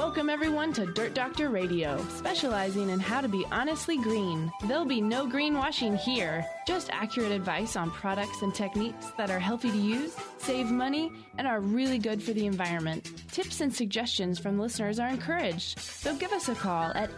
Welcome everyone to Dirt Doctor Radio, specializing in how to be honestly green. There'll be no greenwashing here, just accurate advice on products and techniques that are healthy to use, save money, and are really good for the environment. Tips and suggestions from listeners are encouraged, so give us a call at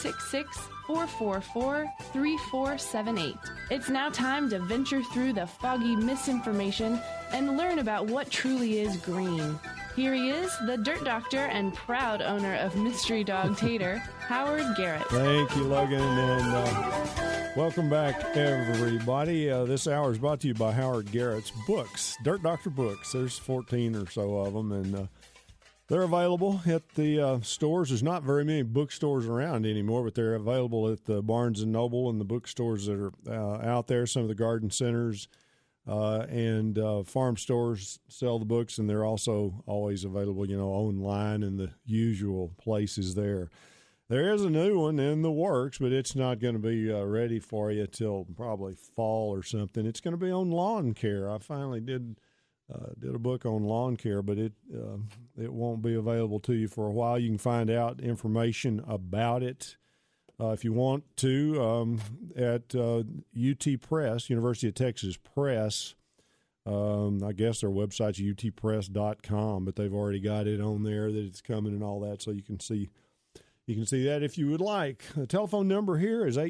866-444-3478. It's now time to venture through the foggy misinformation and learn about what truly is green. Here he is, the Dirt Doctor and proud owner of Mystery Dog Tater, Howard Garrett. Thank you, Logan, and welcome back, everybody. This hour is brought to you by Howard Garrett's books, Dirt Doctor books. There's 14 or so of them, and they're available at the stores. There's not very many bookstores around anymore, but they're available at the Barnes & Noble and the bookstores that are out there, some of the garden centers. And farm stores sell the books, and they're also always available, online in the usual places there. There is a new one in the works, but it's not going to be ready for you till probably fall or something. It's going to be on lawn care. I finally did a book on lawn care, but it won't be available to you for a while. You can find out information about it if you want to, at UT Press, University of Texas Press. I guess their website's utpress.com, but they've already got it on there that it's coming and all that, so you can see that if you would like. The telephone number here is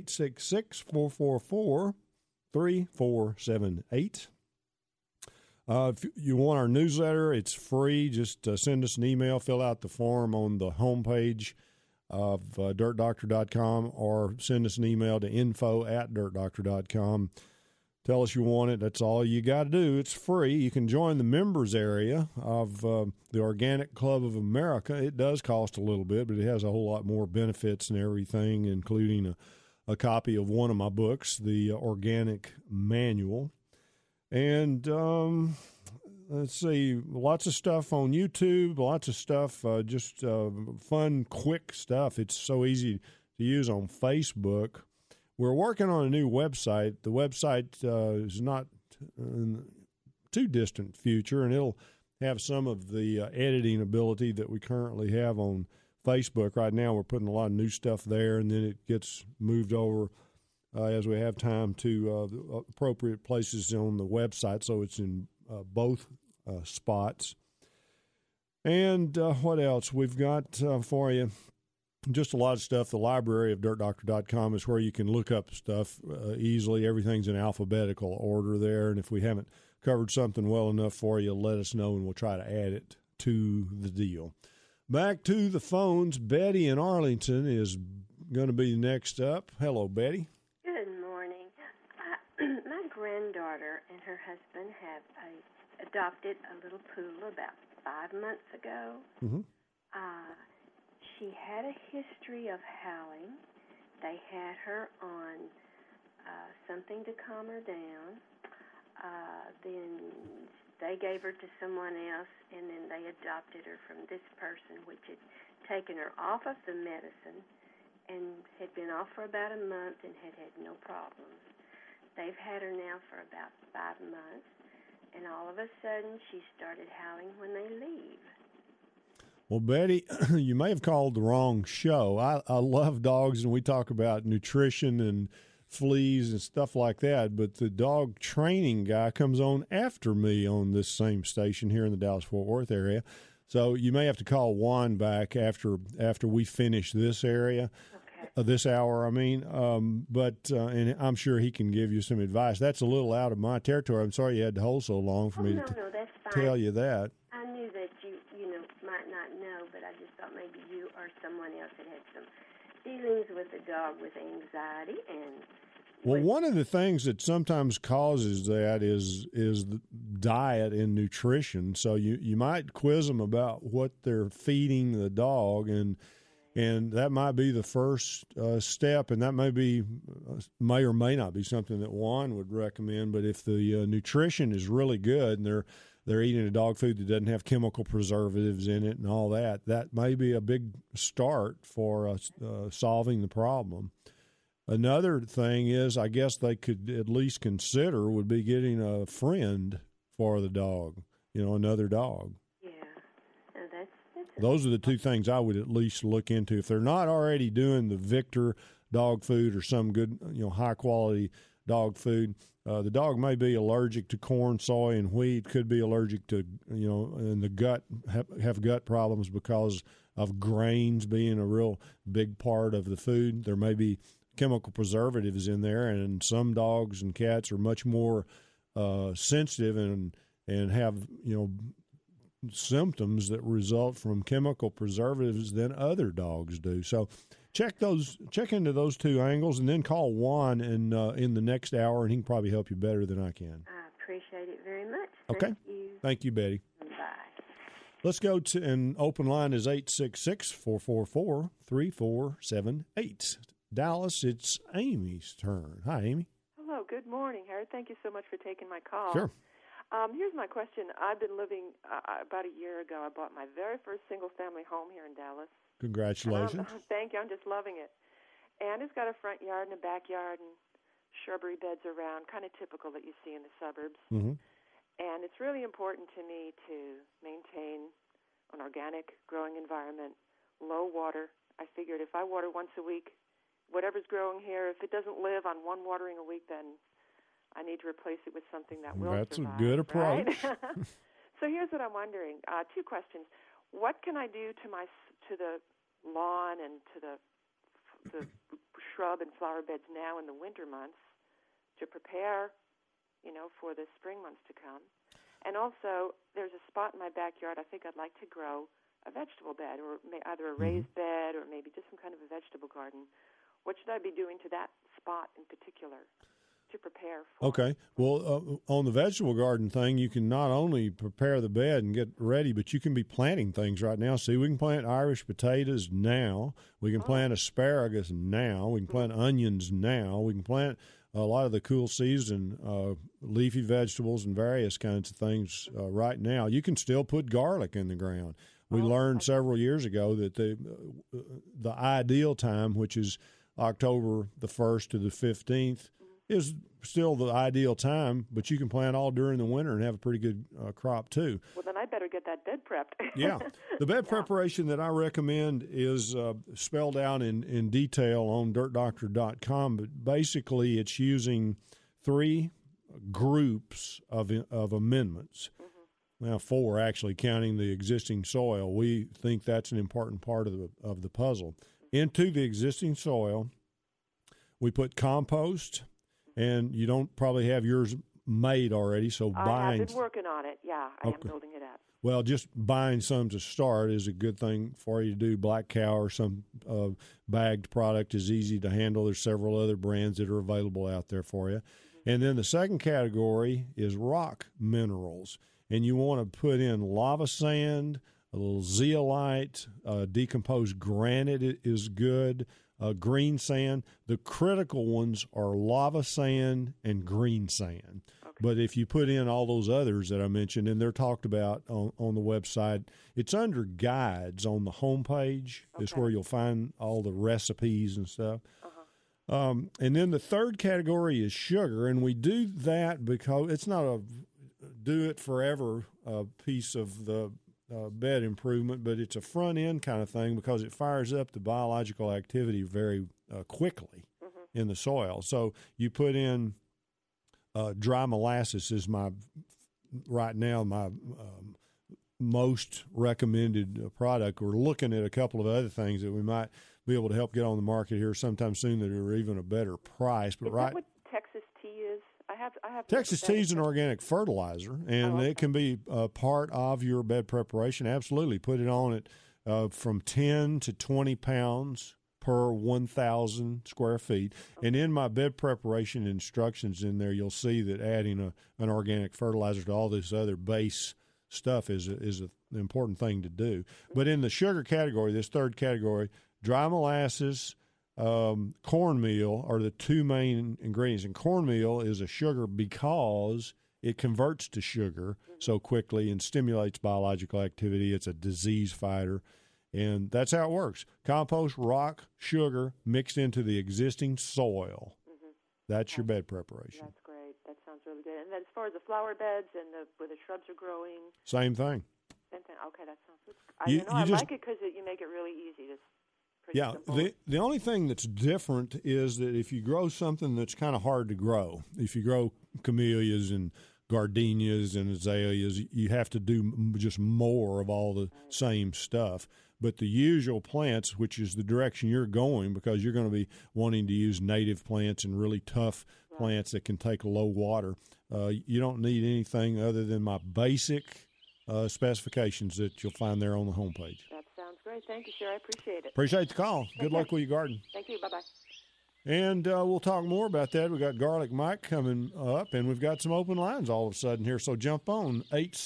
866-444-3478. If you want our newsletter, it's free. Just send us an email, fill out the form on the homepage of dirtdoctor.com, or send us an email to info@dirtdoctor.com. Tell us you want it. That's all you got to do. It's free. You can join the members area of the Organic Club of America. It does cost a little bit, but it has a whole lot more benefits and everything, including a copy of one of my books, the Organic Manual. And let's see, lots of stuff on YouTube, lots of stuff, just fun, quick stuff. It's so easy to use on Facebook. We're working on a new website. The website is not too distant future, and it'll have some of the editing ability that we currently have on Facebook. Right now we're putting a lot of new stuff there, and then it gets moved over as we have time to appropriate places on the website, so it's in both spots. And what else? We've got for you just a lot of stuff. The library of dirtdoctor.com is where you can look up stuff easily. Everything's in alphabetical order there, and if we haven't covered something well enough for you, let us know, and we'll try to add it to the deal. Back to the phones. Betty in Arlington is going to be next up. Hello, Betty. My granddaughter and her husband have adopted a little poodle about 5 months ago. Mm-hmm. She had a history of howling. They had her on something to calm her down. Then they gave her to someone else, and then they adopted her from this person, which had taken her off of the medicine and had been off for about a month and had no problems. They've had her now for about 5 months, and all of a sudden she started howling when they leave. Well, Betty, you may have called the wrong show. I love dogs, and we talk about nutrition and fleas and stuff like that, but the dog training guy comes on after me on this same station here in the Dallas-Fort Worth area. So you may have to call Juan back after we finish this area. This hour, but I'm sure he can give you some advice. That's a little out of my territory. I'm sorry you had to hold so long for me to that's fine. Tell you that. I knew that you might not know, but I just thought maybe you or someone else had some dealings with the dog with anxiety and. Well, one of the things that sometimes causes that is the diet and nutrition. So you might quiz them about what they're feeding the dog, and that might be the first step, and that may or may not be something that Juan would recommend. But if the nutrition is really good and they're eating a dog food that doesn't have chemical preservatives in it and all that, that may be a big start for solving the problem. Another thing is, I guess they could at least consider would be getting a friend for the dog, another dog. Yeah, that's Those are the two things I would at least look into. If they're not already doing the Victor dog food or some good, high quality dog food, the dog may be allergic to corn, soy, and wheat. Could be allergic to, in the gut, have gut problems because of grains being a real big part of the food. There may be chemical preservatives in there, and some dogs and cats are much more sensitive and have, symptoms that result from chemical preservatives than other dogs do. So check into those two angles, and then call Juan in the next hour, and he can probably help you better than I can. I appreciate it very much. Okay. Thank you, Betty. Bye. Let's go to an open line is 866-444-3478. Dallas, it's Amy's turn. Hi, Amy. Hello. Good morning, Harry. Thank you so much for taking my call. Sure. Here's my question. I've been living, about a year ago, I bought my very first single-family home here in Dallas. Congratulations. Thank you. I'm just loving it. And it's got a front yard and a backyard and shrubbery beds around, kind of typical that you see in the suburbs. Mm-hmm. And it's really important to me to maintain an organic growing environment, low water. I figured if I water once a week, whatever's growing here, if it doesn't live on one watering a week, then I need to replace it with something that will That's survive. a good approach. Right? So here's what I'm wondering. Two questions. What can I do to the lawn and to the shrub and flower beds now in the winter months to prepare, for the spring months to come? And also, there's a spot in my backyard I think I'd like to grow a vegetable bed, or either a raised bed or maybe just some kind of a vegetable garden. What should I be doing to that spot in particular to prepare for? Okay. Well, on the vegetable garden thing, you can not only prepare the bed and get ready, but you can be planting things right now. See, we can plant Irish potatoes now. We can plant asparagus now. We can plant onions now. We can plant a lot of the cool season leafy vegetables and various kinds of things right now. You can still put garlic in the ground. We learned several years ago that the ideal time, which is October the 1st to the 15th, is still the ideal time, but you can plant all during the winter and have a pretty good crop too. Well, then I better get that bed prepped. Yeah. The bed preparation that I recommend is spelled out in detail on dirtdoctor.com, but basically it's using 3 groups of amendments. Now 4, actually, counting the existing soil. We think that's an important part of the puzzle. Into the existing soil, we put compost. And you don't probably have yours made already, so buying. I've been working on it. Yeah, I am building it up. Well, just buying some to start is a good thing for you to do. Black Cow or some bagged product is easy to handle. There's several other brands that are available out there for you. And then the second category is rock minerals. And you want to put in lava sand, a little zeolite, decomposed granite is good. Green sand. The critical ones are lava sand and green sand. Okay. But if you put in all those others that I mentioned, and they're talked about on the website, it's under guides on the homepage. Okay. It's where you'll find all the recipes and stuff. And then the third category is sugar, and we do that because it's not a do-it-forever piece of the bed improvement, but it's a front end kind of thing because it fires up the biological activity very quickly in the soil. So you put in dry molasses is right now my most recommended product. We're looking at a couple of other things that we might be able to help get on the market here sometime soon that are even a better price. But is that what Texas tea is? I have Texas tea is an organic fertilizer, and it can be part of your bed preparation. Absolutely. Put it on it from 10 to 20 pounds per 1,000 square feet. And in my bed preparation instructions in there, you'll see that adding an organic fertilizer to all this other base stuff is an important thing to do. But in the sugar category, this third category, dry molasses, cornmeal are the 2 main ingredients. And cornmeal is a sugar because it converts to sugar so quickly and stimulates biological activity. It's a disease fighter. And that's how it works. Compost, rock, sugar mixed into the existing soil. That's your bed preparation. That's great. That sounds really good. And then as far as the flower beds and where the shrubs are growing? Same thing. Same thing. Okay, that sounds good. I like it because you make it really easy to. Yeah, the only thing that's different is that if you grow something that's kind of hard to grow, if you grow camellias and gardenias and azaleas, you have to do just more of all the same stuff. But the usual plants, which is the direction you're going, because you're going to be wanting to use native plants and really tough plants that can take low water, you don't need anything other than my basic specifications that you'll find there on the homepage. That sounds great. Thank you, sir. I appreciate it. Appreciate the call. Good luck with your garden. Thank you. Bye-bye. And we'll talk more about that. We've got Garlic Mike coming up, and we've got some open lines all of a sudden here. So jump on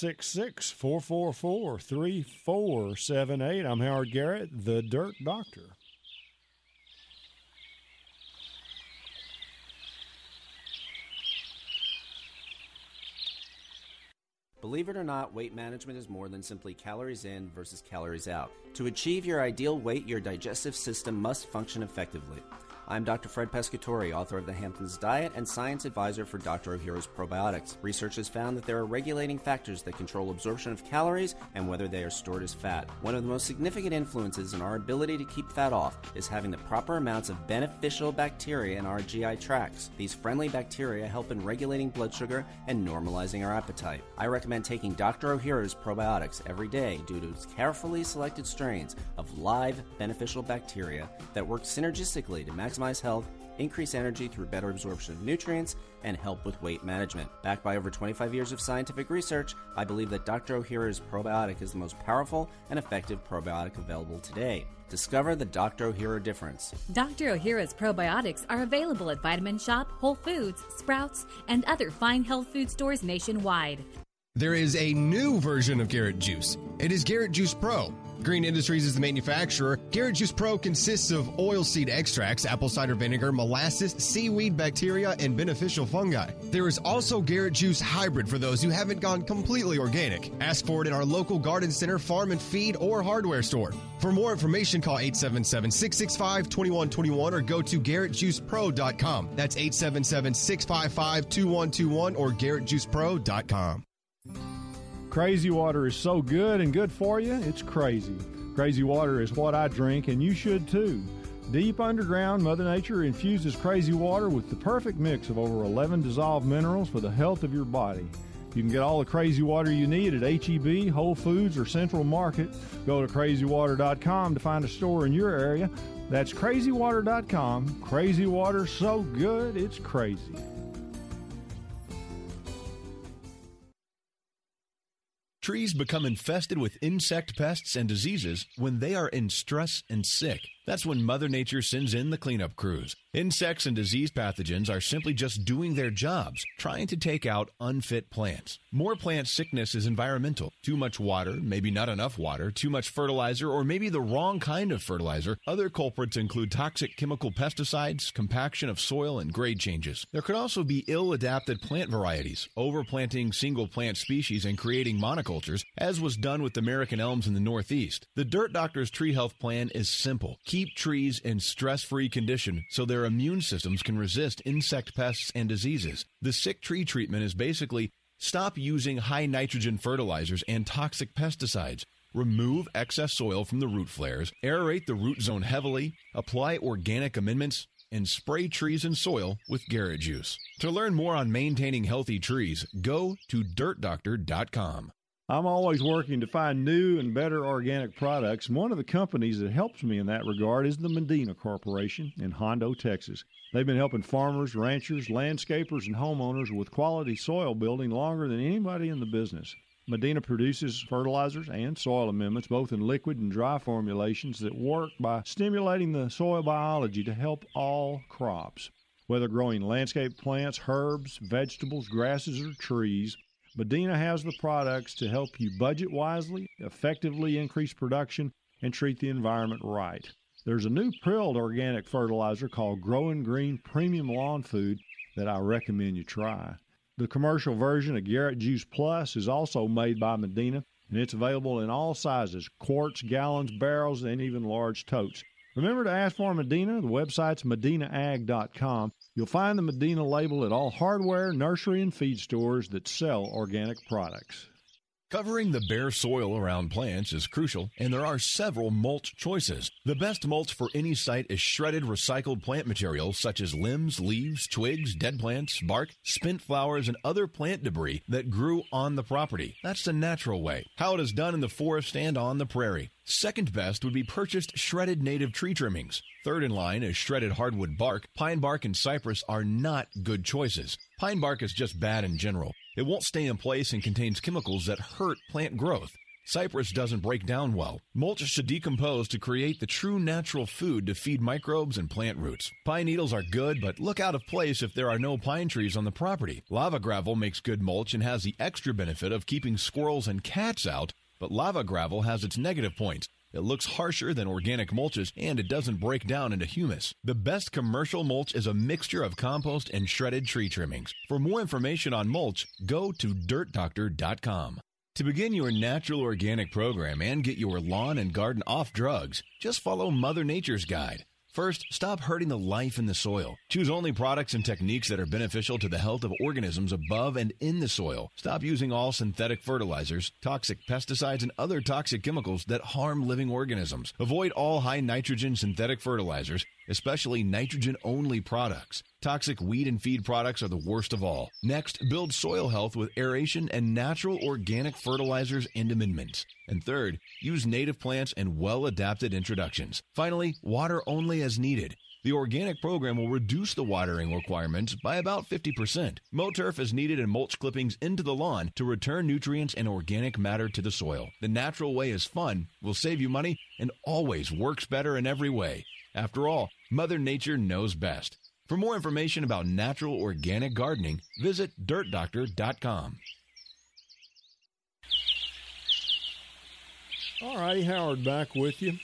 866-444-3478. I'm Howard Garrett, the Dirt Doctor. Believe it or not, weight management is more than simply calories in versus calories out. To achieve your ideal weight, your digestive system must function effectively. I'm Dr. Fred Pescatore, author of The Hamptons Diet and science advisor for Dr. Ohhira's Probiotics. Research has found that there are regulating factors that control absorption of calories and whether they are stored as fat. One of the most significant influences in our ability to keep fat off is having the proper amounts of beneficial bacteria in our GI tracts. These friendly bacteria help in regulating blood sugar and normalizing our appetite. I recommend taking Dr. Ohhira's Probiotics every day due to its carefully selected strains of live beneficial bacteria that work synergistically to maximize health, increase energy through better absorption of nutrients, and help with weight management. Backed by over 25 years of scientific research, I believe that Dr. Ohhira's Probiotic is the most powerful and effective probiotic available today. Discover the Dr. Ohhira difference. Dr. Ohhira's Probiotics are available at Vitamin Shop, Whole Foods, Sprouts, and other fine health food stores nationwide. There is a new version of Garrett Juice. It is Garrett Juice Pro. Green Industries is the manufacturer. Garrett Juice Pro consists of oilseed extracts, apple cider vinegar, molasses, seaweed bacteria, and beneficial fungi. There is also Garrett Juice Hybrid for those who haven't gone completely organic. Ask for it in our local garden center, farm and feed, or hardware store. For more information, call 877-665-2121 or go to GarrettJuicePro.com. That's 877-655-2121 or GarrettJuicePro.com. Crazy water is so good and good for you, it's crazy. Crazy water is what I drink, and you should too. Deep underground, Mother Nature infuses crazy water with the perfect mix of over 11 dissolved minerals for the health of your body. You can get all the crazy water you need at H-E-B, Whole Foods, or Central Market. Go to crazywater.com to find a store in your area. That's crazywater.com. Crazy water so good, it's crazy. Trees become infested with insect pests and diseases when they are in stress and sick. That's when Mother Nature sends in the cleanup crews. Insects and disease pathogens are simply just doing their jobs, trying to take out unfit plants. More plant sickness is environmental. Too much water, maybe not enough water, too much fertilizer, or maybe the wrong kind of fertilizer. Other culprits include toxic chemical pesticides, compaction of soil, and grade changes. There could also be ill-adapted plant varieties, overplanting single plant species and creating monocultures, as was done with American elms in the Northeast. The Dirt Doctor's Tree Health Plan is simple. Keep trees in stress-free condition so their immune systems can resist insect pests and diseases. The sick tree treatment is basically stop using high nitrogen fertilizers and toxic pesticides. Remove excess soil from the root flares, aerate the root zone heavily, apply organic amendments, and spray trees and soil with Garrett Juice. To learn more on maintaining healthy trees, go to dirtdoctor.com. I'm always working to find new and better organic products, and one of the companies that helps me in that regard is the Medina Corporation in Hondo, Texas. They've been helping farmers, ranchers, landscapers, and homeowners with quality soil building longer than anybody in the business. Medina produces fertilizers and soil amendments, both in liquid and dry formulations that work by stimulating the soil biology to help all crops. Whether growing landscape plants, herbs, vegetables, grasses, or trees, Medina has the products to help you budget wisely, effectively increase production, and treat the environment right. There's a new prilled organic fertilizer called Growing Green Premium Lawn Food that I recommend you try. The commercial version of Garrett Juice Plus is also made by Medina, and it's available in all sizes, quarts, gallons, barrels, and even large totes. Remember to ask for Medina. The website's medinaag.com. You'll find the Medina label at all hardware, nursery, and feed stores that sell organic products. Covering the bare soil around plants is crucial, and there are several mulch choices. The best mulch for any site is shredded recycled plant material such as limbs, leaves, twigs, dead plants, bark, spent flowers, and other plant debris that grew on the property. That's the natural way, how it is done in the forest and on the prairie. Second best would be purchased shredded native tree trimmings. Third in line is shredded hardwood bark. Pine bark and cypress are not good choices. Pine bark is just bad in general. It won't stay in place and contains chemicals that hurt plant growth. Cypress doesn't break down well. Mulch should decompose to create the true natural food to feed microbes and plant roots. Pine needles are good, but look out of place if there are no pine trees on the property. Lava gravel makes good mulch and has the extra benefit of keeping squirrels and cats out, but lava gravel has its negative points. It looks harsher than organic mulches, and it doesn't break down into humus. The best commercial mulch is a mixture of compost and shredded tree trimmings. For more information on mulch, go to dirtdoctor.com. To begin your natural organic program and get your lawn and garden off drugs, just follow Mother Nature's guide. First, stop hurting the life in the soil. Choose only products and techniques that are beneficial to the health of organisms above and in the soil. Stop using all synthetic fertilizers, toxic pesticides, and other toxic chemicals that harm living organisms. Avoid all high nitrogen synthetic fertilizers, especially nitrogen-only products. Toxic weed and feed products are the worst of all. Next, build soil health with aeration and natural organic fertilizers and amendments. And third, use native plants and well-adapted introductions. Finally, water only as needed. The organic program will reduce the watering requirements by about 50%. Mow-turf is needed in mulch clippings into the lawn to return nutrients and organic matter to the soil. The natural way is fun, will save you money, and always works better in every way. After all, Mother Nature knows best. For more information about natural organic gardening, visit dirtdoctor.com. All righty, Howard back with you,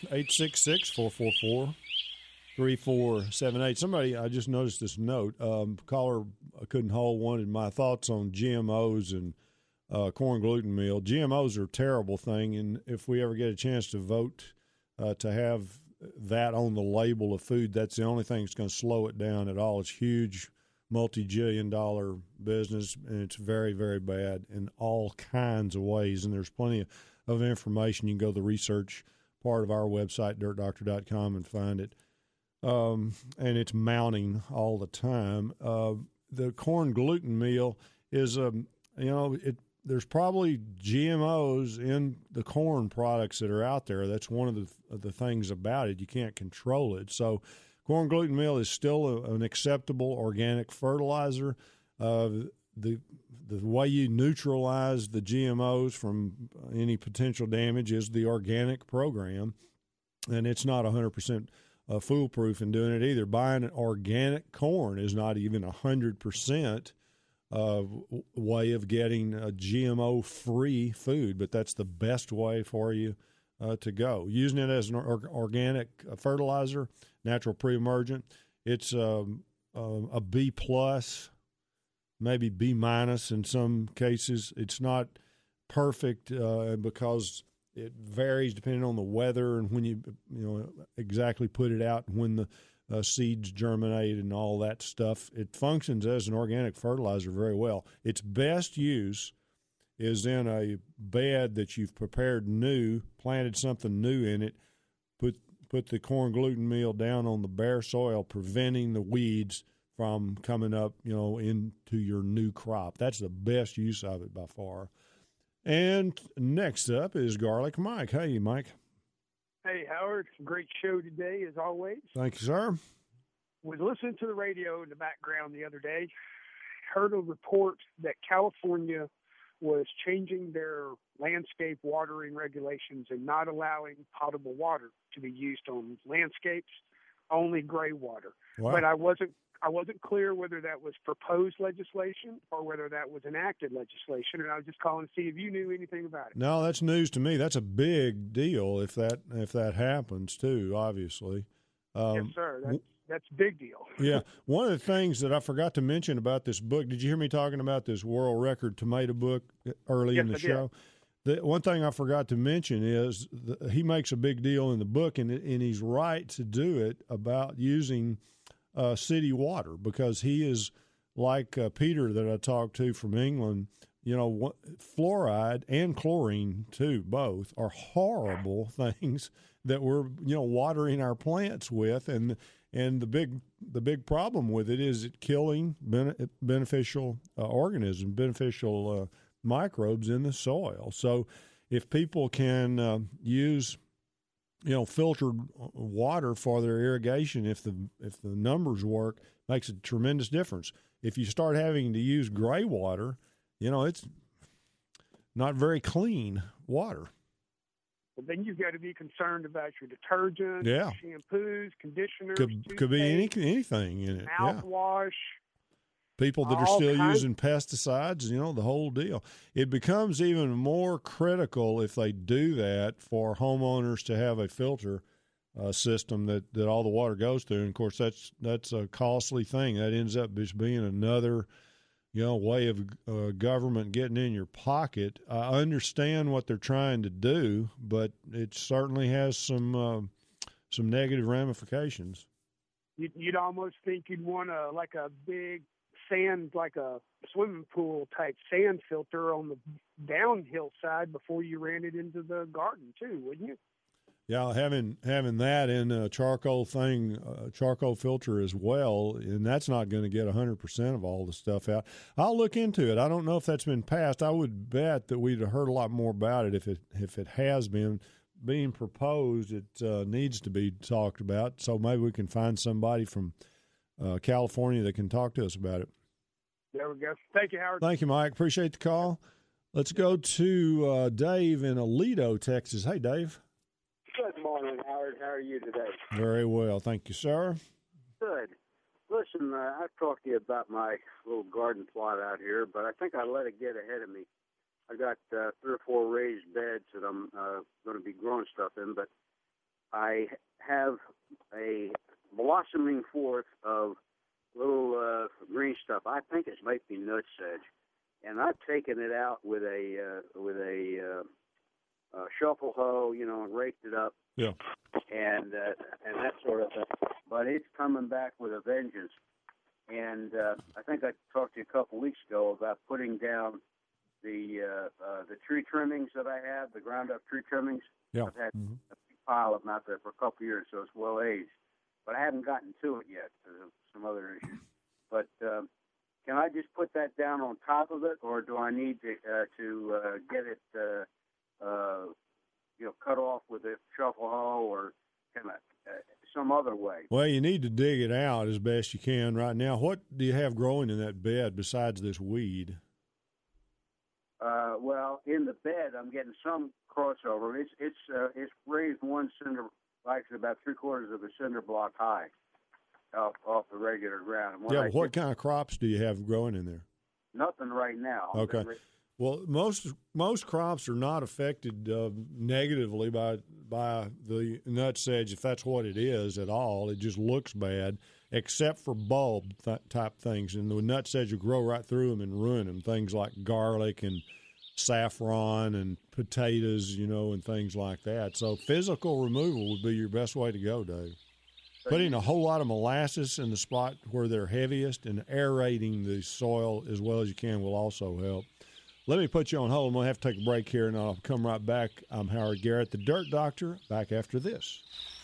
866-444-3478. Somebody, I just noticed this note. Caller couldn't hold wanted my thoughts on GMOs and corn gluten meal. GMOs are a terrible thing, and if we ever get a chance to vote to have that on the label of food, that's the only thing that's going to slow it down at all. It's huge, multi-billion-dollar business, and it's very, very bad in all kinds of ways, and there's plenty of information. You can go to the research part of our website, dirtdoctor.com, and find it. And it's mounting all the time. The corn gluten meal is, there's probably GMOs in the corn products that are out there. That's one of the things about it. You can't control it. So corn gluten meal is still an acceptable organic fertilizer. The way you neutralize the GMOs from any potential damage is the organic program, and it's not 100% foolproof in doing it either. Buying an organic corn is not even 100% way of getting a GMO-free food, but that's the best way for you to go. Using it as an organic fertilizer, natural pre-emergent, it's a B+, maybe B- in some cases. It's not perfect because it varies depending on the weather and when you exactly put it out, when the seeds germinate and all that stuff. It functions as an organic fertilizer very well. Its best use is in a bed that you've prepared new, planted something new in it, put the corn gluten meal down on the bare soil, preventing the weeds from coming up, into your new crop. That's the best use of it by far. And next up is Garlic Mike. Hey, Mike. Hey, Howard. Great show today, as always. Thank you, sir. Was listening to the radio in the background the other day. Heard a report that California was changing their landscape watering regulations and not allowing potable water to be used on landscapes, only gray water. Wow. But I wasn't clear whether that was proposed legislation or whether that was enacted legislation, and I was just calling to see if you knew anything about it. No, that's news to me. That's a big deal if that happens too, obviously. Yes, sir. That's a big deal. Yeah. One of the things that I forgot to mention about this book, did you hear me talking about this world record tomato book early in the show? The one thing I forgot to mention is he makes a big deal in the book, and he's right to do it, about using city water, because he is like Peter that I talked to from England. fluoride and chlorine too, both are horrible things that we're watering our plants with, and the big problem with it is it killing beneficial organisms, beneficial microbes in the soil. So if people can use filtered water for their irrigation, if the numbers work, makes a tremendous difference. If you start having to use gray water, it's not very clean water. Well, then you've got to be concerned about your detergents, shampoos, conditioners. Could be anything in it. Mouthwash. People that are still using pesticides, the whole deal. It becomes even more critical if they do that for homeowners to have a filter system that all the water goes through. And, of course, that's a costly thing. That ends up just being another way of government getting in your pocket. I understand what they're trying to do, but it certainly has some negative ramifications. You'd almost think you'd want a big sand, like a swimming pool type sand filter on the downhill side before you ran it into the garden too, wouldn't you? Yeah, having that in a charcoal filter as well, and that's not going to get 100% of all the stuff out. I'll look into it. I don't know if that's been passed. I would bet that we'd have heard a lot more about it if it has been being proposed. It needs to be talked about. So maybe we can find somebody from California that can talk to us about it. There we go. Thank you, Howard. Thank you, Mike. Appreciate the call. Let's go to Dave in Aledo, Texas. Hey, Dave. Good morning, Howard. How are you today? Very well. Thank you, sir. Good. Listen, I've talked to you about my little garden plot out here, but I think I let it get ahead of me. I got 3 or 4 raised beds that I'm going to be growing stuff in, but I have a blossoming forth of little green stuff. I think it might be nutsedge, and I've taken it out with a shuffle hoe, and raked it up, and that sort of thing. But it's coming back with a vengeance. And I think I talked to you a couple weeks ago about putting down the tree trimmings that I have, the ground up tree trimmings. Yeah. I've had a big pile of them out there for a couple of years, so it's well aged. But I haven't gotten to it yet because of some other issues. But can I just put that down on top of it, or do I need to get it cut off with a shuffle hoe, or can I, some other way? Well, you need to dig it out as best you can right now. What do you have growing in that bed besides this weed? Well, in the bed, I'm getting some crossover. It's raised one cinder, like about 3/4 of a cinder block high off the regular ground. And what kind of crops do you have growing in there? Nothing right now. Okay. Well, most crops are not affected negatively by the nutsedge, if that's what it is at all. It just looks bad, except for bulb type things. And the nutsedge will grow right through them and ruin them, things like garlic and saffron and potatoes, and things like that. So physical removal would be your best way to go, Dave. Putting a whole lot of molasses in the spot where they're heaviest and aerating the soil as well as you can will also help. Let me put you on hold. I'm going to have to take a break here, and I'll come right back. I'm Howard Garrett, the Dirt Doctor, back after this.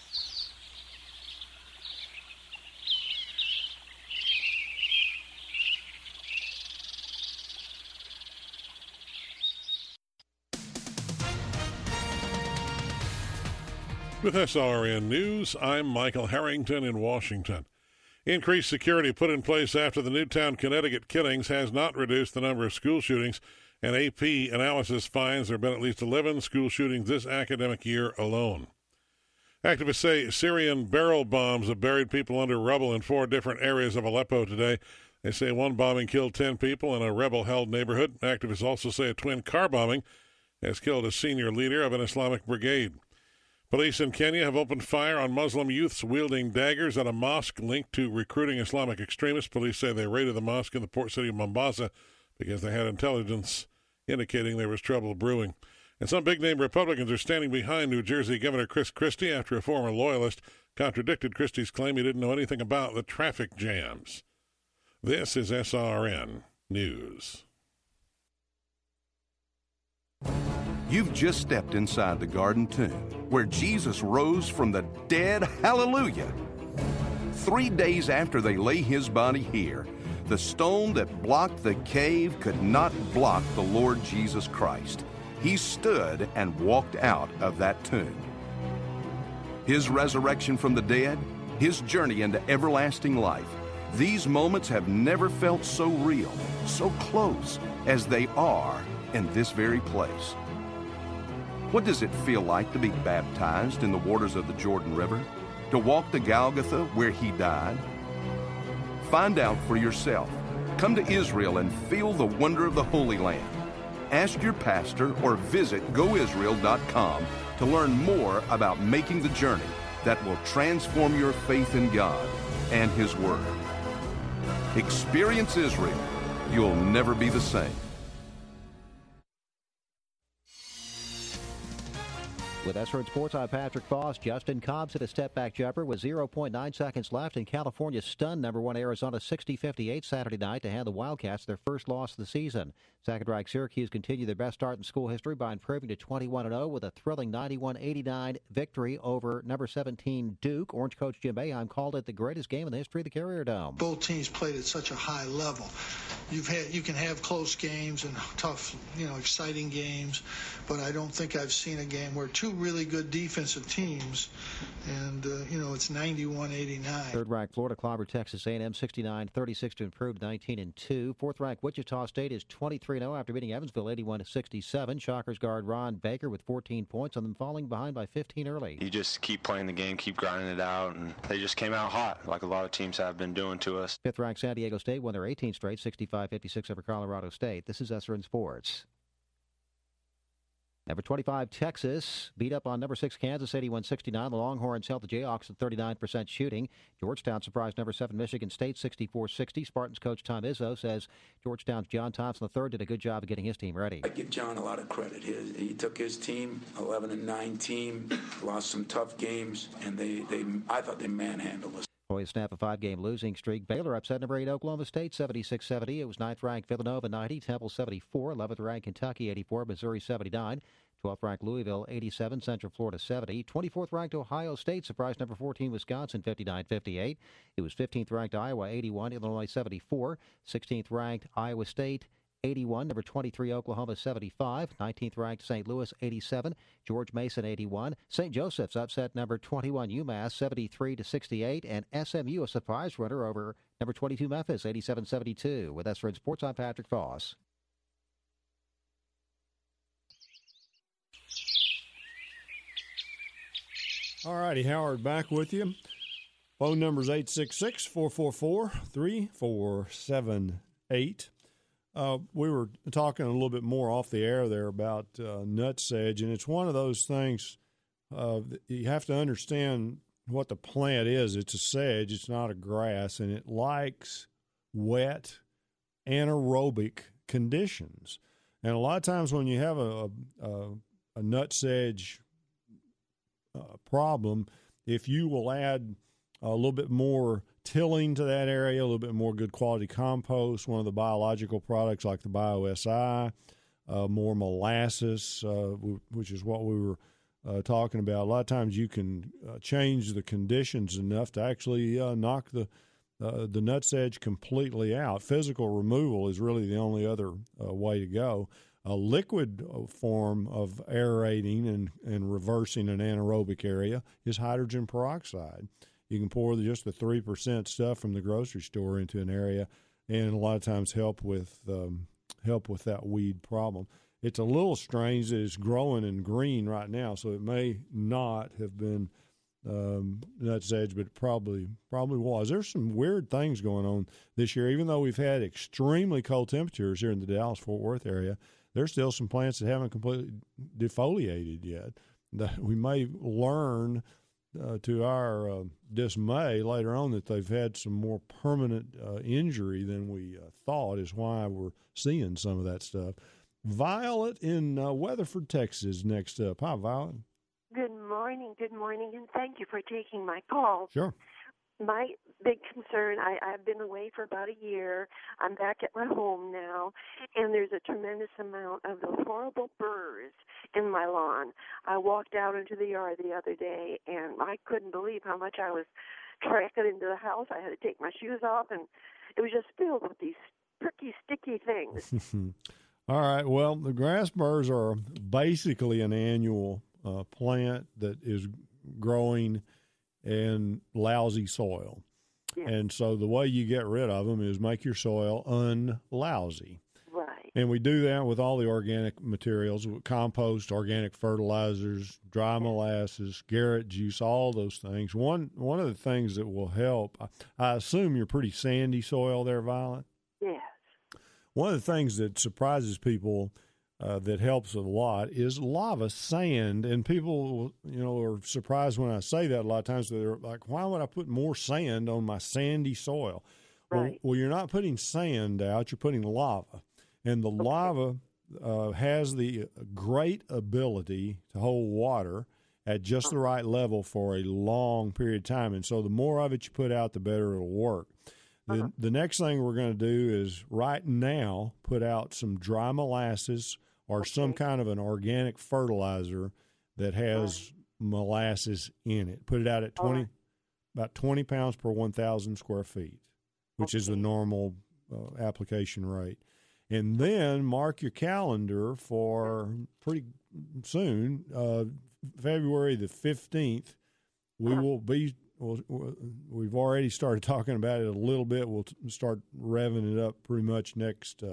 With SRN News, I'm Michael Harrington in Washington. Increased security put in place after the Newtown, Connecticut killings has not reduced the number of school shootings. An AP analysis finds there have been at least 11 school shootings this academic year alone. Activists say Syrian barrel bombs have buried people under rubble in 4 different areas of Aleppo today. They say one bombing killed 10 people in a rebel-held neighborhood. Activists also say a twin car bombing has killed a senior leader of an Islamic brigade. Police in Kenya have opened fire on Muslim youths wielding daggers at a mosque linked to recruiting Islamic extremists. Police say they raided the mosque in the port city of Mombasa because they had intelligence indicating there was trouble brewing. And some big-name Republicans are standing behind New Jersey Governor Chris Christie after a former loyalist contradicted Christie's claim he didn't know anything about the traffic jams. This is SRN News. You've just stepped inside the Garden Tomb, where Jesus rose from the dead. Hallelujah! 3 days after they lay his body here, the stone that blocked the cave could not block the Lord Jesus Christ. He stood and walked out of that tomb. His resurrection from the dead, his journey into everlasting life, these moments have never felt so real, so close as they are in this very place. What does it feel like to be baptized in the waters of the Jordan River? To walk to Golgotha where he died? Find out for yourself. Come to Israel and feel the wonder of the Holy Land. Ask your pastor or visit goisrael.com to learn more about making the journey that will transform your faith in God and His Word. Experience Israel. You'll never be the same. With SRN Sports, I'm Patrick Foss. Justin Cobbs hit a step-back jumper with 0.9 seconds left, and California stunned number 1 Arizona 60-58 Saturday night to hand the Wildcats their first loss of the season. Second-ranked Syracuse continued their best start in school history by improving to 21-0 with a thrilling 91-89 victory over number 17 Duke. Orange coach Jim Boeheim called it the greatest game in the history of the Carrier Dome. Both teams played at such a high level. You can have close games and tough, exciting games, but I don't think I've seen a game where two really good defensive teams, and it's 91-89. Third-ranked Florida clobbered Texas A&M 69-36 to improve 19-2. Fourth-ranked Wichita State is 23-0 after beating Evansville 81-67. Shockers guard Ron Baker with 14 points on them falling behind by 15 early. You just keep playing the game, keep grinding it out, and they just came out hot like a lot of teams have been doing to us. Fifth-ranked San Diego State won their 18th straight 65-56 over Colorado State. This is SRN Sports. Number 25, Texas, beat up on number 6, Kansas, 81-69. The Longhorns held the Jayhawks at 39% shooting. Georgetown surprised number 7, Michigan State, 64-60. Spartans coach Tom Izzo says Georgetown's John Thompson III did a good job of getting his team ready. I give John a lot of credit. He took his team, 11-9 team, lost some tough games, and I thought they manhandled us. Boys snap a 5-game losing streak. Baylor upset number 8 Oklahoma State 76-70. It was 9th-ranked Villanova 90, Temple 74, 11th-ranked Kentucky 84, Missouri 79, 12th-ranked Louisville 87, Central Florida 70, 24th-ranked Ohio State surprised number 14 Wisconsin 59-58. It was 15th-ranked Iowa 81, Illinois 74, 16th-ranked Iowa State 81, number 23 Oklahoma 75, 19th-ranked St. Louis 87, George Mason 81, St. Joseph's upset number 21 UMass 73-68, and SMU a surprise runner over number 22 Memphis 87-72. With SRN Sports, I'm Patrick Foss. All righty, Howard, back with you. Phone number is 866-444-3478. We were talking a little bit more off the air there about nutsedge, and it's one of those things you have to understand what the plant is. It's a sedge. It's not a grass, and it likes wet, anaerobic conditions. And a lot of times when you have a nutsedge problem, if you will add a little bit more tilling to that area, a little bit more good quality compost, one of the biological products like the BioSI, more molasses, which is what we were talking about. A lot of times you can change the conditions enough to actually knock the nutsedge completely out. Physical removal is really the only other way to go. A liquid form of aerating and reversing an anaerobic area is hydrogen peroxide. You can pour just the 3% stuff from the grocery store into an area, and a lot of times help with that weed problem. It's a little strange that it's growing in green right now, so it may not have been nutsedge, but it probably was. There's some weird things going on this year, even though we've had extremely cold temperatures here in the Dallas-Fort Worth area. There's still some plants that haven't completely defoliated yet. That we may learn to our dismay later on that they've had some more permanent injury than we thought is why we're seeing some of that stuff. Violet in Weatherford, Texas, next up. Hi, Violet. Good morning, and thank you for taking my call. Sure. my big concern, I've been away for about a year. I'm back at my home now, and there's a tremendous amount of those horrible burrs in my lawn. I walked out into the yard the other day, and I couldn't believe how much I was tracking into the house. I had to take my shoes off, and it was just filled with these pricky, sticky things. All right. Well, the grass burrs are basically an annual plant that is growing in lousy soil. Yeah. And so the way you get rid of them is make your soil unlousy. Right. And we do that with all the organic materials, compost, organic fertilizers, dry molasses, Garrett juice, all those things. One of the things that will help, I assume you're pretty sandy soil there, Violet? Yes. One of the things that surprises people that helps a lot is lava sand, and people, are surprised when I say that a lot of times. They're like, why would I put more sand on my sandy soil? Right. Well, you're not putting sand out, you're putting lava, and the lava has the great ability to hold water at just the right level for a long period of time, and so the more of it you put out, the better it'll work. The next thing we're going to do is right now put out some dry molasses or some kind of an organic fertilizer that has molasses in it. Put it out at about 20 pounds per 1,000 square feet, which is the normal application rate. And then mark your calendar for pretty soon, February the 15th, we will be. We've already started talking about it a little bit. We'll start revving it up pretty much next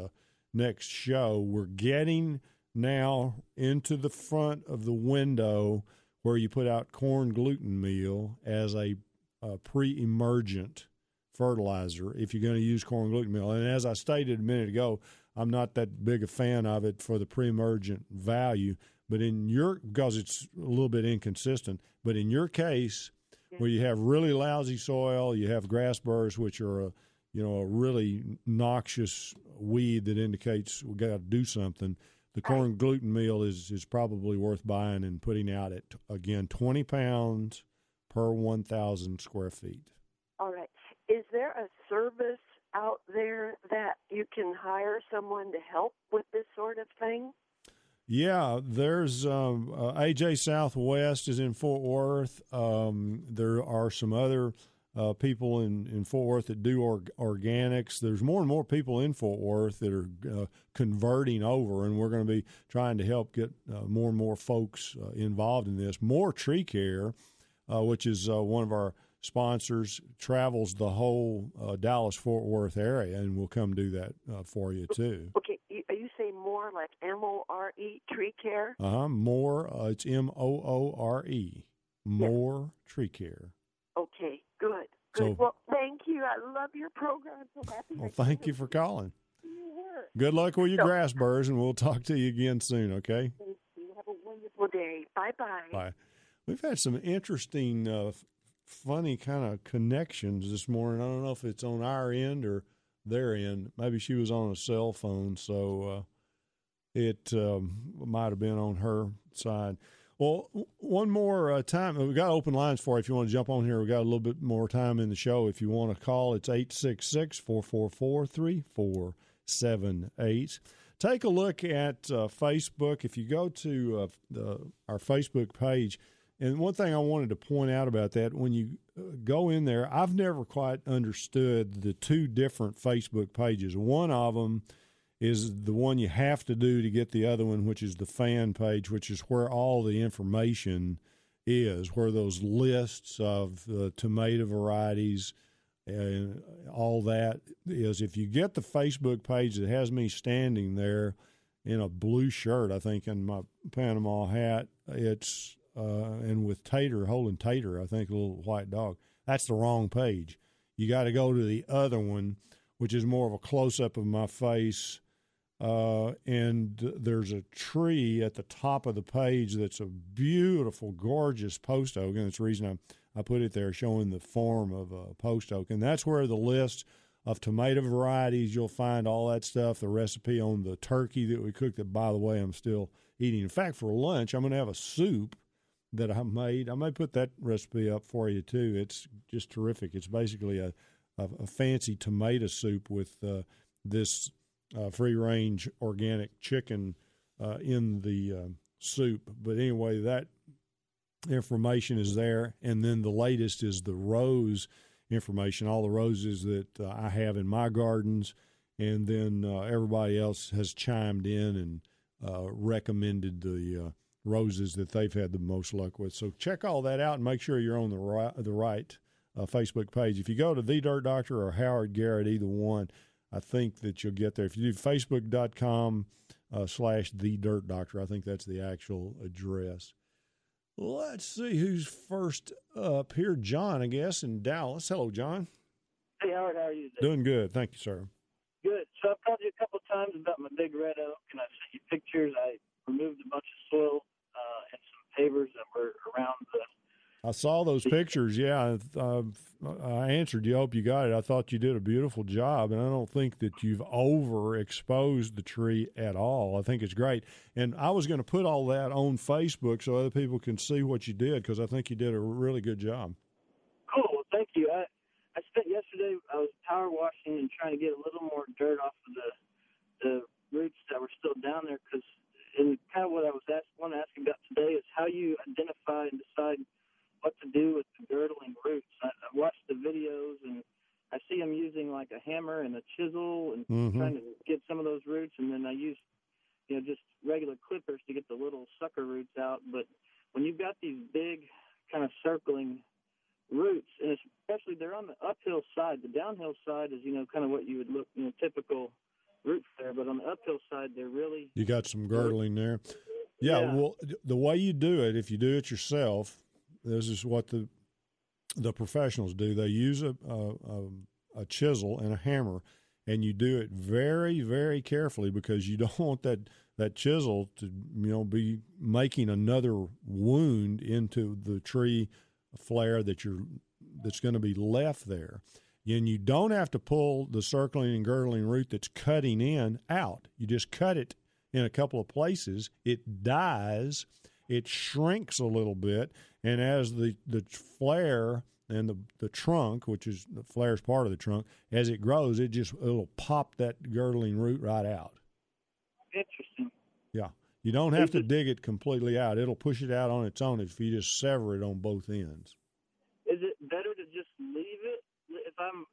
show. We're getting now into the front of the window where you put out corn gluten meal as a pre-emergent fertilizer if you're going to use corn gluten meal. And as I stated a minute ago, I'm not that big a fan of it for the pre-emergent value, but because it's a little bit inconsistent, but in your case, where you have really lousy soil, you have grass burrs, which are a really noxious weed that indicates we got to do something. The corn gluten meal is probably worth buying and putting out at, again, 20 pounds per 1,000 square feet. All right. Is there a service out there that you can hire someone to help with this sort of thing? Yeah, there's AJ Southwest is in Fort Worth. There are some other people in Fort Worth that do organics. There's more and more people in Fort Worth that are converting over, and we're going to be trying to help get more and more folks involved in this. More Tree Care, which is one of our sponsors, travels the whole Dallas-Fort Worth area, and we'll come do that for you, too. Okay. Are you saying more like M-O-R-E, Tree Care? More, it's M-O-O-R-E, More Yes. Tree Care. Okay, good. So, well, thank you. I love your program. I'm so happy. well, thank you for calling. You were. Good luck with your grass burrs, and we'll talk to you again soon, okay? Thank you. Have a wonderful day. Bye-bye. Bye. We've had some interesting, funny kind of connections this morning. I don't know if it's on our end or their end. Maybe she was on a cell phone, so it might have been on her side. Well, one more time. We've got open lines for you if you want to jump on here. We've got a little bit more time in the show. If you want to call, it's 866-444-3478. Take a look at Facebook. If you go to our Facebook page, and one thing I wanted to point out about that, when you go in there, I've never quite understood the two different Facebook pages. One of them is the one you have to do to get the other one, which is the fan page, which is where all the information is, where those lists of tomato varieties and all that is. If you get the Facebook page that has me standing there in a blue shirt, I think, in my Panama hat, it's and with Tater, holding Tater, I think, a little white dog, that's the wrong page. You got to go to the other one, which is more of a close-up of my face, and there's a tree at the top of the page that's a beautiful, gorgeous post oak, and that's the reason I put it there, showing the form of a post oak. And that's where the list of tomato varieties, you'll find all that stuff, the recipe on the turkey that we cooked that, by the way, I'm still eating. In fact, for lunch, I'm going to have a soup that I made. I may put that recipe up for you too. It's just terrific. It's basically a fancy tomato soup with this free-range organic chicken in the soup. But anyway, that information is there. And then the latest is the rose information, all the roses that I have in my gardens. And then everybody else has chimed in and recommended the roses that they've had the most luck with. So check all that out and make sure you're on the right Facebook page. If you go to The Dirt Doctor or Howard Garrett, either one, I think that you'll get there. If you do Facebook.com/The Dirt Doctor, I think that's the actual address. Let's see who's first up here. John, I guess, in Dallas. Hello, John. Hey, Howard, how are you today? Doing good. Thank you, sir. Good. So I've called you a couple of times about my big red oak, and I've sent you pictures. I removed a bunch of soil and some pavers that were around the... I saw those pictures, yeah. I answered you. I hope you got it. I thought you did a beautiful job, and I don't think that you've overexposed the tree at all. I think it's great. And I was going to put all that on Facebook so other people can see what you did, because I think you did a really good job. Cool. Well, thank you. I spent yesterday, I was power washing and trying to get a little more dirt off of the roots that were still down there, because kind of what I want to ask you about today is how you identify and decide what to do with the girdling roots. I watched the videos, and I see them using like a hammer and a chisel and trying to get some of those roots, and then I use, just regular clippers to get the little sucker roots out. But when you've got these big kind of circling roots, and especially they're on the uphill side, the downhill side is, kind of what you would look, typical roots there, but on the uphill side, they're really... You got some girdling there. Yeah, well, the way you do it, if you do it yourself, this is what the professionals do. They use a chisel and a hammer, and you do it very, very carefully, because you don't want that chisel to be making another wound into the tree flare that's going to be left there. And you don't have to pull the circling and girdling root that's cutting in out. You just cut it in a couple of places. It dies. It shrinks a little bit, and as the flare and the trunk, which is the flare's part of the trunk, as it grows, it'll pop that girdling root right out. Interesting. Yeah. You don't have to dig it completely out. It'll push it out on its own if you just sever it on both ends. Is it better to just leave it if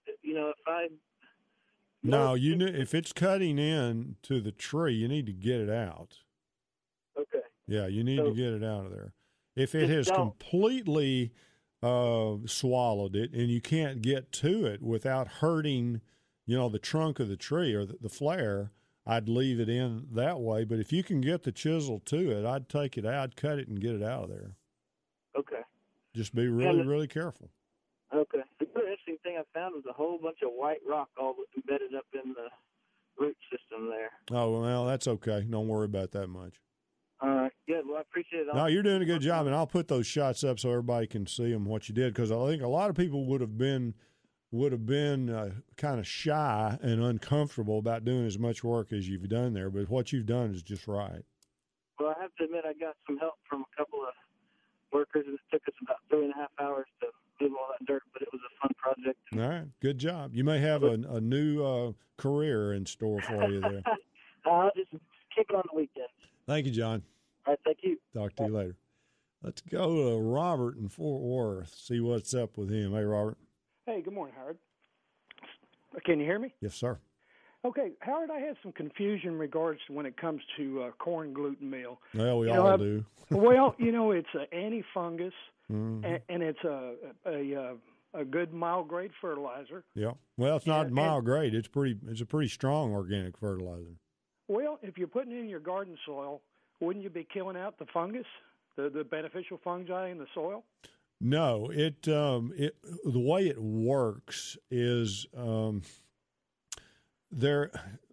No, if it's cutting in to the tree, you need to get it out. Okay. Yeah, you need to get it out of there. If it has completely swallowed it and you can't get to it without hurting, the trunk of the tree or the flare, I'd leave it in that way. But if you can get the chisel to it, I'd take it out, cut it, and get it out of there. Okay. Just be really, really careful. Okay. The other interesting thing I found was a whole bunch of white rock all embedded up in the root system there. Oh, well, that's okay. Don't worry about that much. All right, good. Well, I appreciate it. No, you're doing a good job, and I'll put those shots up so everybody can see them, what you did, because I think a lot of people would have been kind of shy and uncomfortable about doing as much work as you've done there, but what you've done is just right. Well, I have to admit I got some help from a couple of workers, and it took us about 3.5 hours to move all that dirt, but it was a fun project. All right, good job. You may have a new career in store for you there. I'll just kick it on the weekend. Thank you, John. All right, thank you. Talk to you later. Let's go to Robert in Fort Worth, see what's up with him. Hey, Robert. Hey, good morning, Howard. Can you hear me? Yes, sir. Okay, Howard, I had some confusion in regards to when it comes to corn gluten meal. Well, we all do. Well, it's an anti-fungus, and it's a good mild grade fertilizer. Yeah. Well, it's not mild grade. It's a pretty strong organic fertilizer. Well, if you're putting it in your garden soil, wouldn't you be killing out the fungus, the beneficial fungi in the soil? No, the way it works is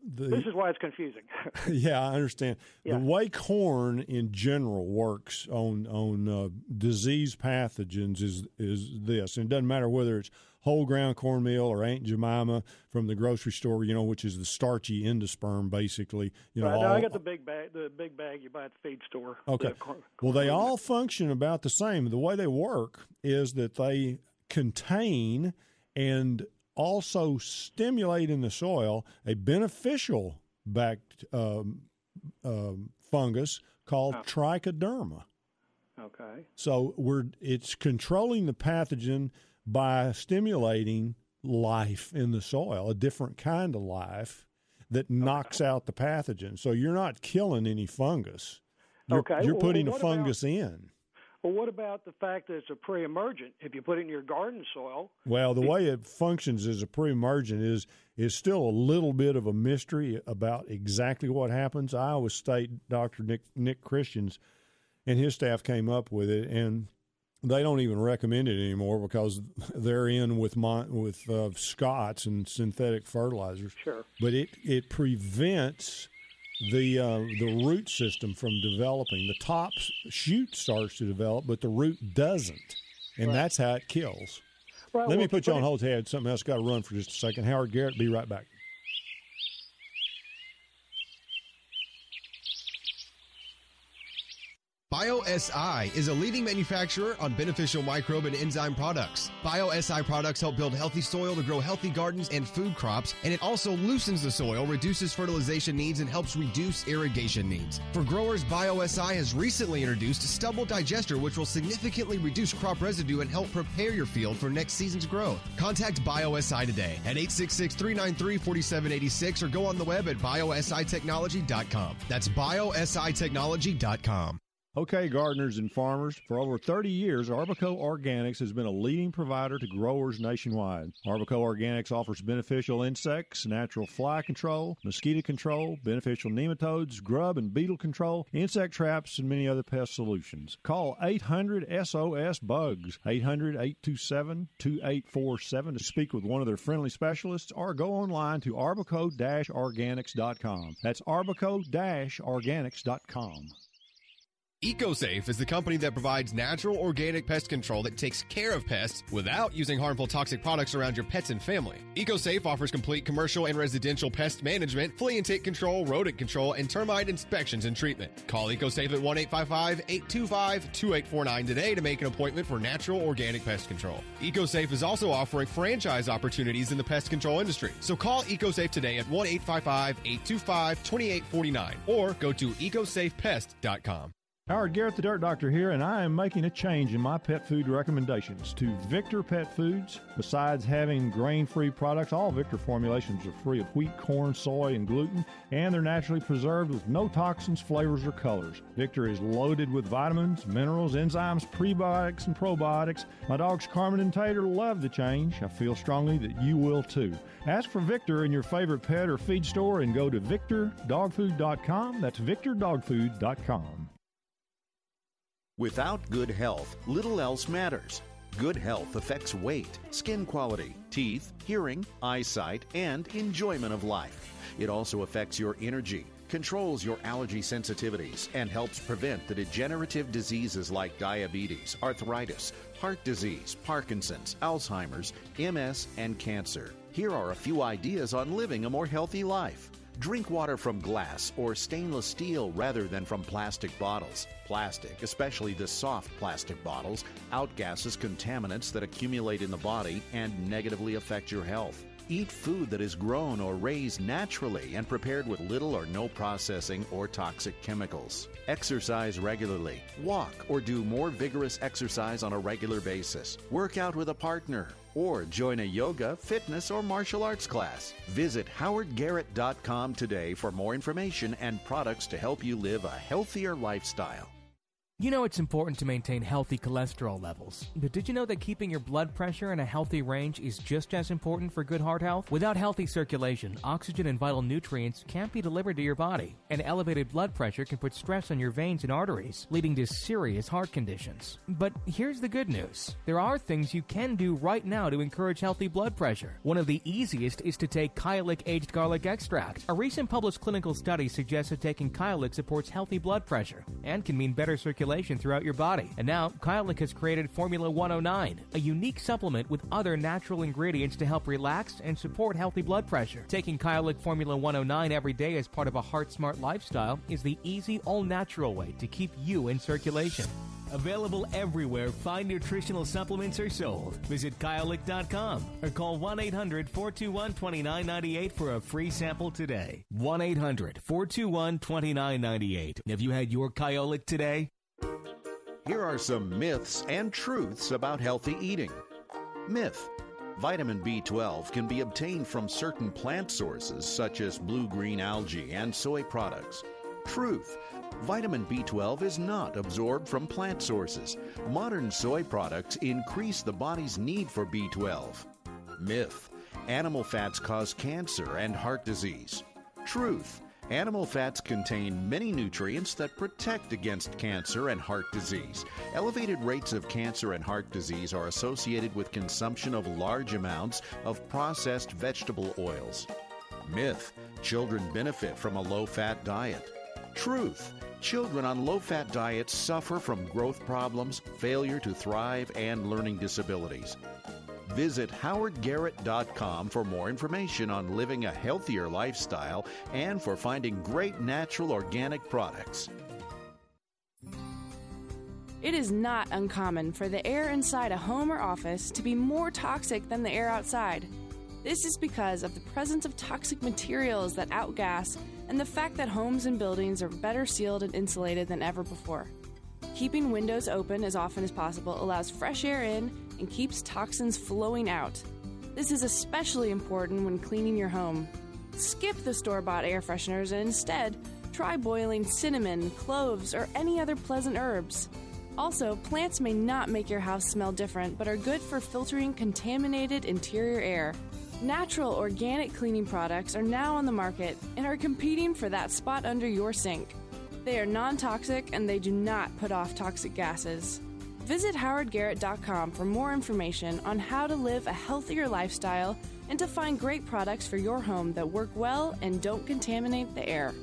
This is why it's confusing. Yeah, I understand. Yeah. The way corn in general works on disease pathogens is this. And it doesn't matter whether it's whole ground cornmeal or Aunt Jemima from the grocery store, which is the starchy endosperm, basically. Right, now I got the big bag you buy at the feed store. Okay. Well, they all function about the same. The way they work is that they contain and also stimulate in the soil a beneficial fungus called trichoderma. Okay. So it's controlling the pathogen by stimulating life in the soil, a different kind of life that knocks out the pathogen. So you're not killing any fungus. You're putting a fungus in. Well, what about the fact that it's a pre-emergent? If you put it in your garden soil... Well, the way it functions as a pre-emergent is still a little bit of a mystery about exactly what happens. Iowa State Dr. Nick Christians and his staff came up with it, and they don't even recommend it anymore because they're in with Scott's and synthetic fertilizers. Sure. But it prevents the root system from developing. The top shoot starts to develop, but the root doesn't, and that's how it kills. Right, Let me put you on hold. Hey, something else got to run for just a second. Howard Garrett, be right back. BioSI is a leading manufacturer on beneficial microbe and enzyme products. BioSI products help build healthy soil to grow healthy gardens and food crops, and it also loosens the soil, reduces fertilization needs, and helps reduce irrigation needs. For growers, BioSI has recently introduced Stubble Digester, which will significantly reduce crop residue and help prepare your field for next season's growth. Contact BioSI today at 866-393-4786 or go on the web at biositechnology.com. That's biositechnology.com. Okay, gardeners and farmers, for over 30 years, Arbico Organics has been a leading provider to growers nationwide. Arbico Organics offers beneficial insects, natural fly control, mosquito control, beneficial nematodes, grub and beetle control, insect traps, and many other pest solutions. Call 800-SOS-BUGS, 800-827-2847 to speak with one of their friendly specialists, or go online to arbico-organics.com. That's arbico-organics.com. EcoSafe is the company that provides natural organic pest control that takes care of pests without using harmful toxic products around your pets and family. EcoSafe offers complete commercial and residential pest management, flea and tick control, rodent control, and termite inspections and treatment. Call EcoSafe at 1-855-825-2849 today to make an appointment for natural organic pest control. EcoSafe is also offering franchise opportunities in the pest control industry. So call EcoSafe today at 1-855-825-2849 or go to ecosafepest.com. Howard Garrett, the Dirt Doctor here, and I am making a change in my pet food recommendations to Victor Pet Foods. Besides having grain-free products, all Victor formulations are free of wheat, corn, soy, and gluten, and they're naturally preserved with no toxins, flavors, or colors. Victor is loaded with vitamins, minerals, enzymes, prebiotics, and probiotics. My dogs Carmen and Tater love the change. I feel strongly that you will too. Ask for Victor in your favorite pet or feed store and go to victordogfood.com. That's victordogfood.com. Without good health, little else matters. Good health affects weight, skin quality, teeth, hearing, eyesight, and enjoyment of life. It also affects your energy, controls your allergy sensitivities, and helps prevent the degenerative diseases like diabetes, arthritis, heart disease, Parkinson's, Alzheimer's, MS, and cancer. Here are a few ideas on living a more healthy life. Drink water from glass or stainless steel rather than from plastic bottles. Plastic, especially the soft plastic bottles, outgasses contaminants that accumulate in the body and negatively affect your health. Eat food that is grown or raised naturally and prepared with little or no processing or toxic chemicals. Exercise regularly. Walk or do more vigorous exercise on a regular basis. Work out with a partner. Or join a yoga, fitness, or martial arts class. Visit howardgarrett.com today for more information and products to help you live a healthier lifestyle. You know it's important to maintain healthy cholesterol levels, but did you know that keeping your blood pressure in a healthy range is just as important for good heart health? Without healthy circulation, oxygen and vital nutrients can't be delivered to your body, and elevated blood pressure can put stress on your veins and arteries, leading to serious heart conditions. But here's the good news. There are things you can do right now to encourage healthy blood pressure. One of the easiest is to take Kyolic aged garlic extract. A recent published clinical study suggests that taking Kyolic supports healthy blood pressure and can mean better circulation throughout your body. And now, Kyolic has created Formula 109, a unique supplement with other natural ingredients to help relax and support healthy blood pressure. Taking Kyolic Formula 109 every day as part of a heart-smart lifestyle is the easy, all-natural way to keep you in circulation. Available everywhere fine nutritional supplements are sold. Visit Kyolic.com or call 1-800-421-2998 for a free sample today. 1-800-421-2998. Have you had your Kyolic today? Here are some myths and truths about healthy eating. Myth: vitamin B12 can be obtained from certain plant sources such as blue-green algae and soy products. Truth: vitamin B12 is not absorbed from plant sources. Modern soy products increase the body's need for B12. Myth: animal fats cause cancer and heart disease. Truth: animal fats contain many nutrients that protect against cancer and heart disease. Elevated rates of cancer and heart disease are associated with consumption of large amounts of processed vegetable oils. Myth: children benefit from a low-fat diet. Truth: children on low-fat diets suffer from growth problems, failure to thrive, and learning disabilities. Visit howardgarrett.com for more information on living a healthier lifestyle and for finding great natural organic products. It is not uncommon for the air inside a home or office to be more toxic than the air outside. This is because of the presence of toxic materials that outgas and the fact that homes and buildings are better sealed and insulated than ever before. Keeping windows open as often as possible allows fresh air in and keeps toxins flowing out. This is especially important when cleaning your home. Skip the store-bought air fresheners and instead try boiling cinnamon, cloves, or any other pleasant herbs. Also, plants may not make your house smell different, but are good for filtering contaminated interior air. Natural organic cleaning products are now on the market and are competing for that spot under your sink. They are non-toxic and they do not put off toxic gases. Visit howardgarrett.com for more information on how to live a healthier lifestyle and to find great products for your home that work well and don't contaminate the air.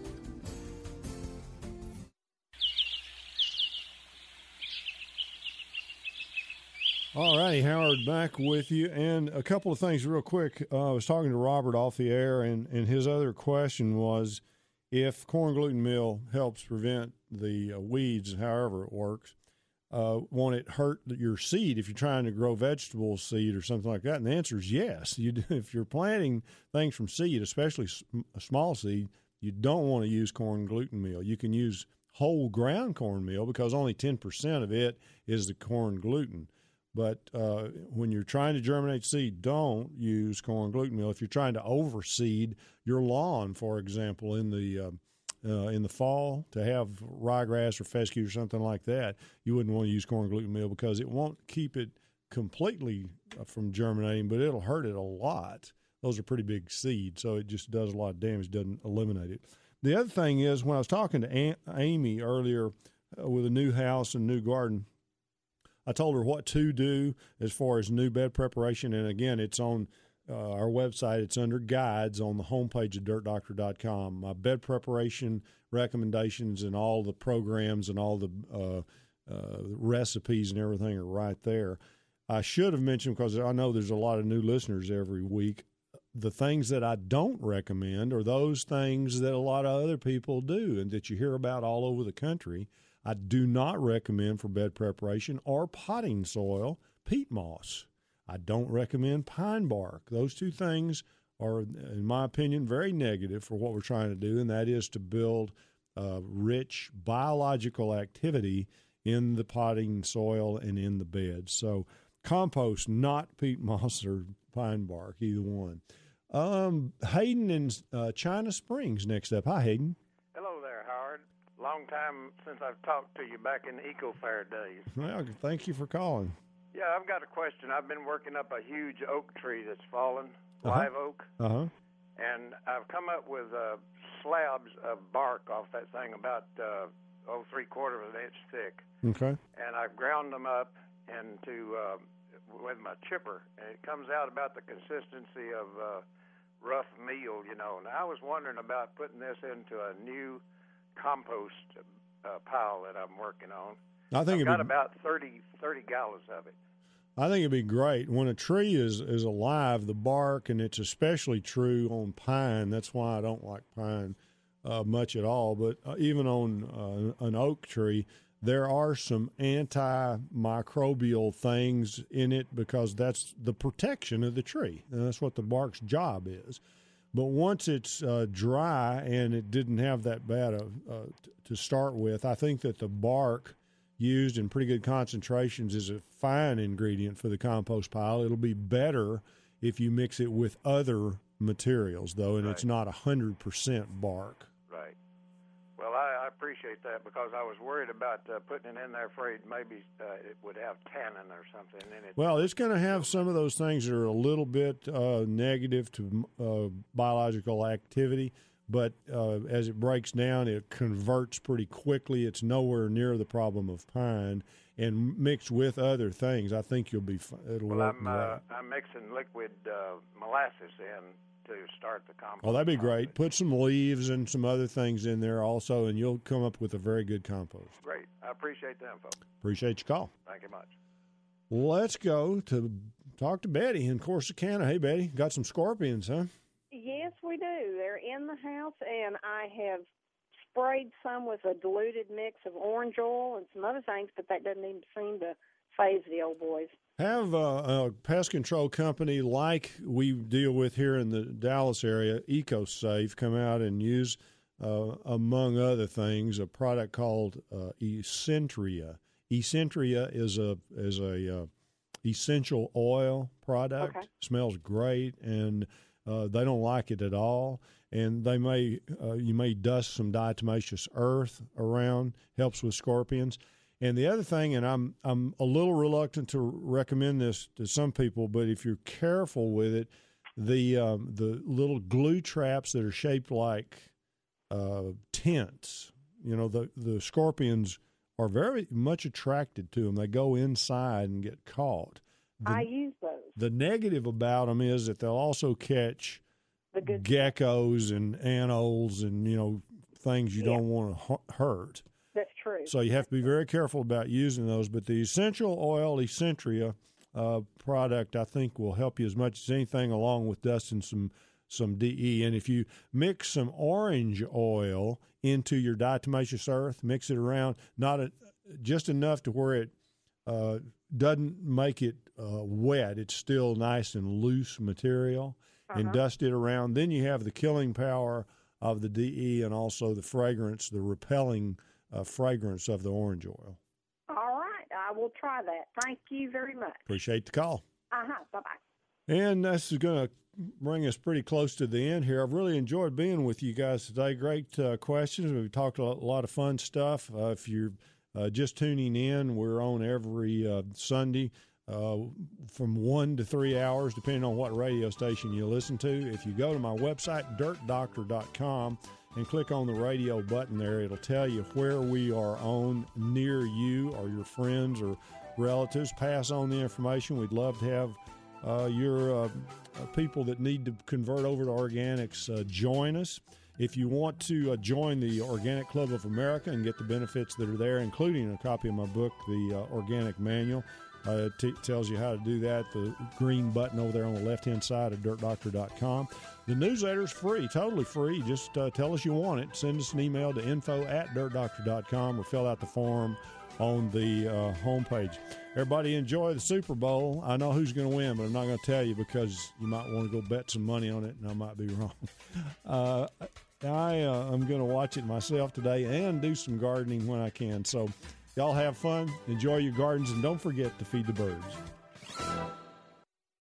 All righty, Howard, back with you. And a couple of things real quick. I was talking to Robert off the air, and his other question was if corn gluten meal helps prevent the weeds, however it works, won't it hurt your seed if you're trying to grow vegetable seed or something like that? And the answer is yes. If you're planting things from seed, especially a small seed, you don't want to use corn gluten meal. You can use whole ground corn meal because only 10% of it is the corn gluten. But when you're trying to germinate seed, don't use corn gluten meal. If you're trying to overseed your lawn, for example, in the fall to have ryegrass or fescue or something like that, you wouldn't want to use corn gluten meal because it won't keep it completely from germinating, but it'll hurt it a lot. Those are pretty big seeds, so it just does a lot of damage, doesn't eliminate it. The other thing is when I was talking to Amy earlier with a new house and new garden, I told her what to do as far as new bed preparation. And, again, it's on our website. It's under guides on the homepage of dirtdoctor.com. My bed preparation recommendations and all the programs and all the recipes and everything are right there. I should have mentioned, because I know there's a lot of new listeners every week, the things that I don't recommend are those things that a lot of other people do and that you hear about all over the country. I do not recommend for bed preparation or potting soil peat moss. I don't recommend pine bark. Those two things are, in my opinion, very negative for what we're trying to do, and that is to build rich biological activity in the potting soil and in the beds. So compost, not peat moss or pine bark, either one. Hayden in China Springs next up. Hi, Hayden. Hello there, Howard. Long time since I've talked to you back in the Eco Fair days. Well, thank you for calling. Yeah, I've got a question. I've been working up a huge oak tree that's fallen, live oak, and I've come up with slabs of bark off that thing about 3/4 of an inch thick. Okay. And I've ground them up into with my chipper, and it comes out about the consistency of rough meal, you know. And I was wondering about putting this into a new compost pile that I'm working on. I think I've got about 30 gallons of it. I think it'd be great. When a tree is alive, the bark, and it's especially true on pine. That's why I don't like pine much at all. But even on an oak tree, there are some antimicrobial things in it because that's the protection of the tree. And that's what the bark's job is. But once it's dry and it didn't have that bad to start with, I think that the bark used in pretty good concentrations is a fine ingredient for the compost pile. It'll be better if you mix it with other materials, though, and it's not 100% bark. Right. Well, I appreciate that because I was worried about putting it in there, afraid maybe it would have tannin or something in it. Well, it's going to have some of those things that are a little bit negative to biological activity, but as it breaks down, it converts pretty quickly. It's nowhere near the problem of pine, and mixed with other things, I think you'll be fine. It'll work great. I'm mixing liquid molasses in to start the compost. Oh, that'd be great. Put some leaves and some other things in there also, and you'll come up with a very good compost. Great. I appreciate the info. Appreciate your call. Thank you much. Let's go to talk to Betty in Corsicana. Hey, Betty, got some scorpions, huh? Yes, we do. They're in the house, and I have sprayed some with a diluted mix of orange oil and some other things, but that doesn't even seem to phase the old boys. Have a pest control company like we deal with here in the Dallas area, EcoSafe, come out and use, among other things, a product called Essentia. Essentia is a essential oil product. Okay. Smells great, and they don't like it at all. And they you may dust some diatomaceous earth around. Helps with scorpions. And the other thing, and I'm a little reluctant to recommend this to some people, but if you're careful with it, the little glue traps that are shaped like tents, you know, the scorpions are very much attracted to them. They go inside and get caught. I use those. The negative about them is that they'll also catch geckos and anoles and, you know, things you don't want to hurt. That's true. So you have to be very careful about using those. But the essential oil Essentia product, I think, will help you as much as anything, along with dusting some DE. And if you mix some orange oil into your diatomaceous earth, mix it around, just enough to where it doesn't make it wet. It's still nice and loose material, and dust it around. Then you have the killing power of the DE and also the fragrance, the repelling fragrance of the orange oil. All right. I will try that. Thank you very much. Appreciate the call. Bye-bye. And this is going to bring us pretty close to the end here. I've really enjoyed being with you guys today. Great questions. We've talked a lot of fun stuff. If you're just tuning in, we're on every Sunday from 1 to 3 hours, depending on what radio station you listen to. If you go to my website, dirtdoctor.com, and click on the radio button there, it'll tell you where we are on near you or your friends or relatives. Pass on the information. We'd love to have your people that need to convert over to organics join us. If you want to join the Organic Club of America and get the benefits that are there, including a copy of my book, The Organic Manual, it tells you how to do that. The green button over there on the left-hand side of dirtdoctor.com. The newsletter is free, totally free. Just tell us you want it. Send us an email to info@dirtdoctor.com or fill out the form on the homepage. Everybody enjoy the Super Bowl. I know who's going to win, but I'm not going to tell you because you might want to go bet some money on it, and I might be wrong. I'm going to watch it myself today and do some gardening when I can. So y'all have fun, enjoy your gardens, and don't forget to feed the birds.